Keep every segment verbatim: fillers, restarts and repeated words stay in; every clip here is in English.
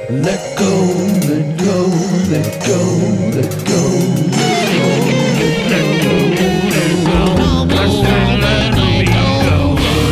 Let go, let go, let go, let go. Let go, let go, let me go.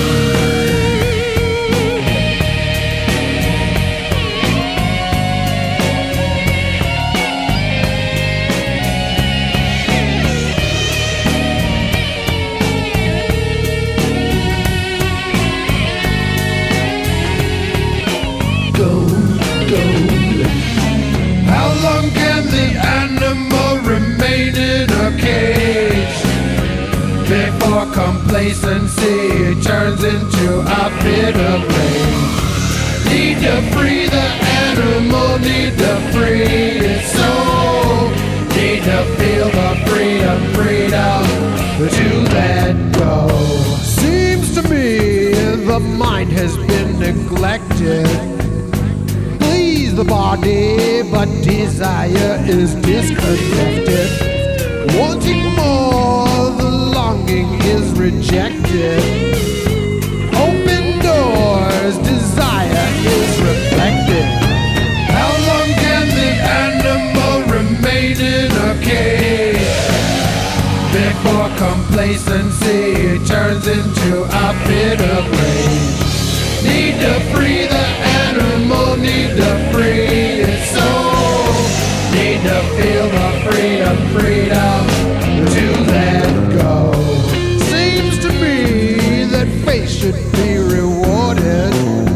How long can the animal remain in a cage before complacency turns into a bit of rage? Need to free the animal, need to free its soul. Need to feel the freedom, freedom to let go. Seems to me the mind has been neglected. The body, but desire is disconnected. Wanting more, the longing is rejected. Open doors, desire is reflected. How long can the animal remain in a cage before complacency turns into a bit of rage? Need to free the animal, need to free its soul. Need to feel the freedom, freedom to let go. Seems to me that faith should be rewarded.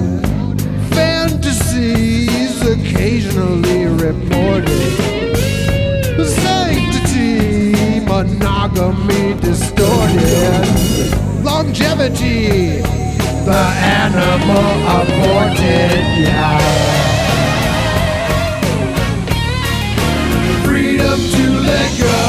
Fantasies occasionally reported. Sanctity, monogamy distorted. Longevity, the animal aborted, yeah. Freedom to let go.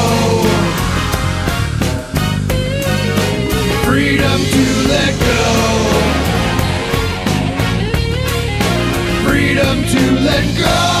Freedom to let go. Freedom to let go.